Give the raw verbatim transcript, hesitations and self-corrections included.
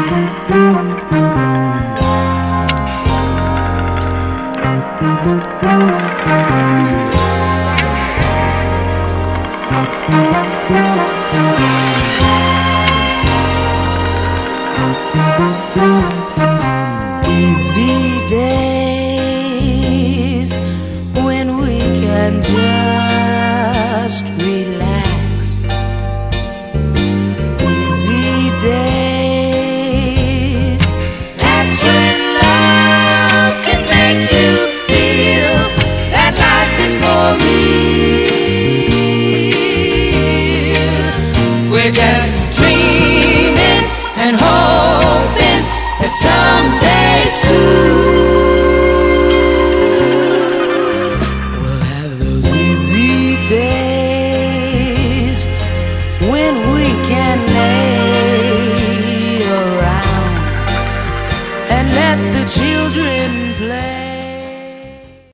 Easy days when we can just relax. Easy days, that's when love can make you feel that life is for real. We're just dreaming and hoping that someday soon we'll have those easy days when we can lay around and let the children